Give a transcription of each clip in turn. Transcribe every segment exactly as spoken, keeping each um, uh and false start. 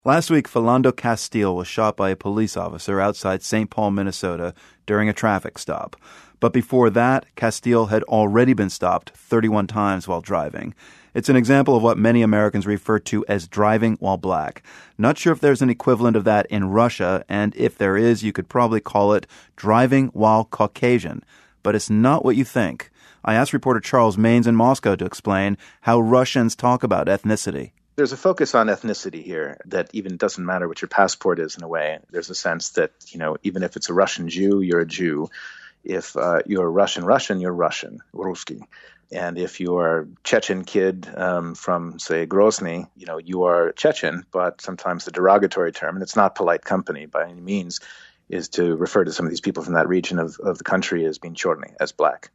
Last week, Philando Castile was shot by a police officer outside Saint Paul, Minnesota, during a traffic stop. But before that, Castile had already been stopped thirty-one times while driving. It's an example of what many Americans refer to as driving while black. Not sure if there's an equivalent of that in Russia, and if there is, you could probably call it driving while Caucasian. But it's not what you think. I asked reporter Charles Maynes in Moscow to explain how Russians talk about ethnicity. There's a focus on ethnicity here that even doesn't matter what your passport is in a way. There's a sense that, you know, even if it's a Russian Jew, you're a Jew. If uh, you're a Russian Russian, you're Russian, Ruski. And if you're a Chechen kid um, from, say, Grozny, you know, you are Chechen, but sometimes the derogatory term, and it's not polite company by any means, is to refer to some of these people from that region of, of the country as being chorny, as black.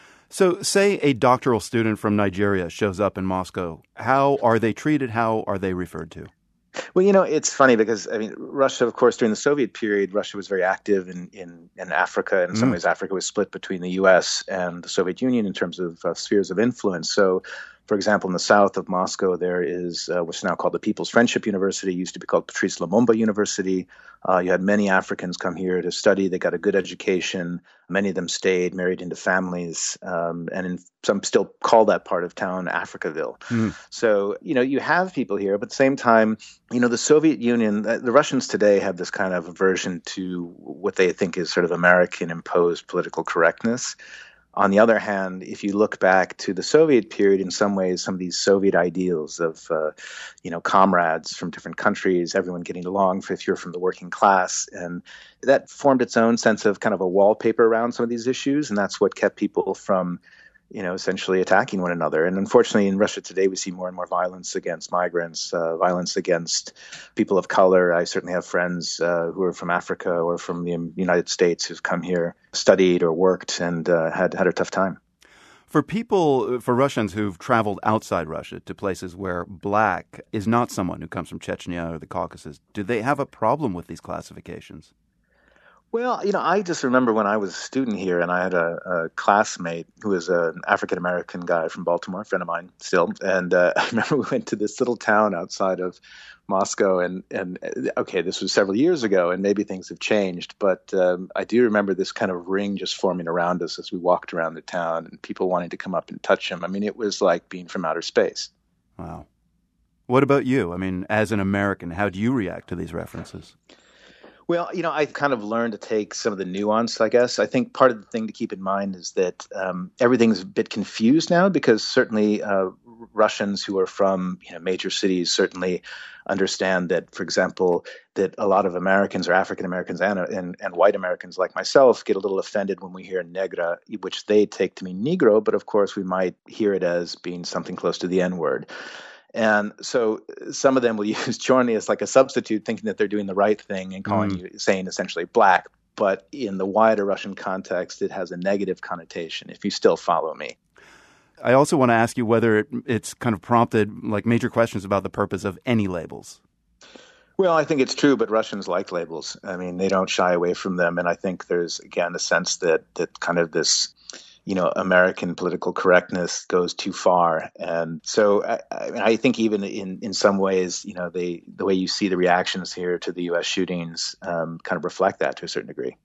So say a doctoral student from Nigeria shows up in Moscow. How are they treated? How are they referred to? Well, you know, it's funny because, I mean, Russia, of course, during the Soviet period, Russia was very active in, in, in Africa. In some mm. ways, Africa was split between the U S and the Soviet Union in terms of uh, spheres of influence. So, for example, in the south of Moscow, there is uh, what's now called the People's Friendship University. It used to be called Patrice Lumumba University. Uh, you had many Africans come here to study. They got a good education. Many of them stayed, married into families, um, and in, some still call that part of town Africaville. Mm. So, you know, you have people here, but at the same time, you know, the Soviet Union, the Russians today have this kind of aversion to what they think is sort of American-imposed political correctness. On the other hand, if you look back to the Soviet period, in some ways, some of these Soviet ideals of, uh, you know, comrades from different countries, everyone getting along if you're from the working class, and that formed its own sense of kind of a wallpaper around some of these issues, and that's what kept people from, you know, essentially attacking one another. And unfortunately, in Russia today, we see more and more violence against migrants, uh, violence against people of color. I certainly have friends uh, who are from Africa or from the United States who've come here, studied or worked, and uh, had had a tough time. For people, for Russians who've traveled outside Russia to places where black is not someone who comes from Chechnya or the Caucasus, do they have a problem with these classifications? Well, you know, I just remember when I was a student here and I had a, a classmate who was an African-American guy from Baltimore, a friend of mine still. And uh, I remember we went to this little town outside of Moscow and, and okay, this was several years ago and maybe things have changed. But um, I do remember this kind of ring just forming around us as we walked around the town and people wanting to come up and touch him. I mean, it was like being from outer space. Wow. What about you? I mean, as an American, how do you react to these references? Well, you know, I kind of learned to take some of the nuance, I guess. I think part of the thing to keep in mind is that um, everything's a bit confused now because certainly uh, Russians who are from, you know, major cities certainly understand that, for example, that a lot of Americans or African Americans and, and, and white Americans like myself get a little offended when we hear negra, which they take to mean Negro, but of course we might hear it as being something close to the N-word. And so some of them will use chorny as like a substitute, thinking that they're doing the right thing and calling mm. you, saying essentially black. But in the wider Russian context, it has a negative connotation, if you still follow me. I also want to ask you whether it, it's kind of prompted like major questions about the purpose of any labels. Well, I think it's true, but Russians like labels. I mean, they don't shy away from them. And I think there's, again, a sense that that kind of this, you know, American political correctness goes too far. And so I, I think even in, in some ways, you know, they, the way you see the reactions here to the U S shootings um, kind of reflect that to a certain degree.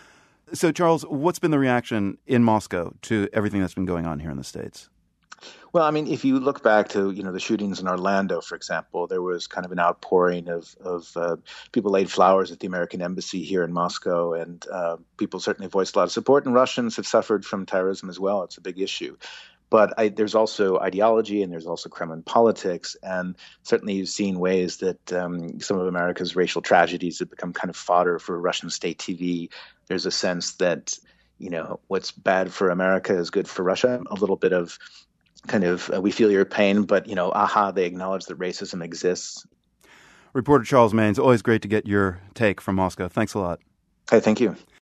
So, Charles, what's been the reaction in Moscow to everything that's been going on here in the States? Well, I mean, if you look back to, you know, the shootings in Orlando, for example, there was kind of an outpouring of, of uh, people laid flowers at the American embassy here in Moscow, and uh, people certainly voiced a lot of support, and Russians have suffered from terrorism as well. It's a big issue. But I, there's also ideology and there's also Kremlin politics, and certainly you've seen ways that um, some of America's racial tragedies have become kind of fodder for Russian state T V. There's a sense that, you know, what's bad for America is good for Russia, a little bit of kind of, uh, we feel your pain, but, you know, aha, they acknowledge that racism exists. Reporter Charles Maynes, always great to get your take from Moscow. Thanks a lot. Hey, thank you.